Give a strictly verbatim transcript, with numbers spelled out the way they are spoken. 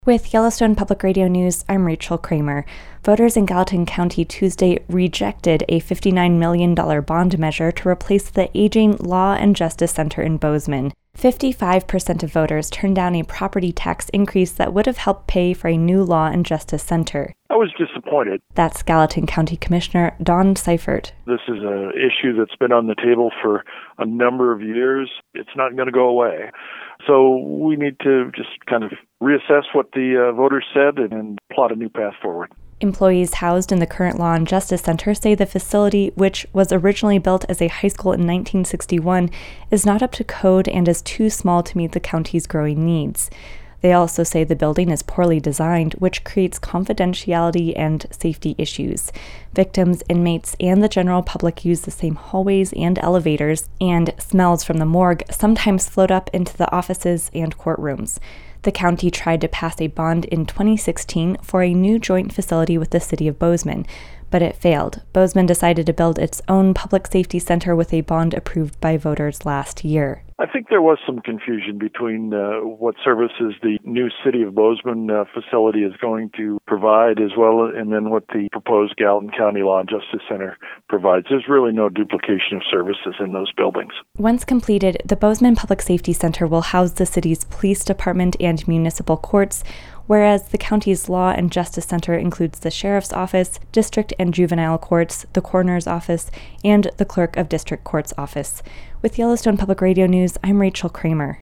With Yellowstone Public Radio News, I'm Rachel Kramer. Voters in Gallatin County Tuesday rejected a fifty-nine million dollars bond measure to replace the aging Law and Justice Center in Bozeman. fifty-five percent of voters turned down a property tax increase that would have helped pay for a new Law and Justice Center. I was disappointed. That's Gallatin County Commissioner Don Seifert. This is an issue that's been on the table for a number of years. It's not going to go away. So we need to just kind of reassess what the uh, voters said and, and plot a new path forward. Employees housed in the current Law and Justice Center say the facility, which was originally built as a high school in nineteen sixty-one, is not up to code and is too small to meet the county's growing needs. They also say the building is poorly designed, which creates confidentiality and safety issues. Victims, inmates, and the general public use the same hallways and elevators, and smells from the morgue sometimes float up into the offices and courtrooms. The county tried to pass a bond in twenty sixteen for a new joint facility with the city of Bozeman, but it failed. Bozeman decided to build its own public safety center with a bond approved by voters last year. I think there was some confusion between uh, what services the new City of Bozeman uh, facility is going to provide, as well, and then what the proposed Gallatin County Law and Justice Center provides. There's really no duplication of services in those buildings. Once completed, the Bozeman Public Safety Center will house the city's police department and municipal courts, whereas the county's Law and Justice Center includes the sheriff's office, district and juvenile courts, the coroner's office, and the clerk of district court's office. With Yellowstone Public Radio News, I'm Rachel Kramer.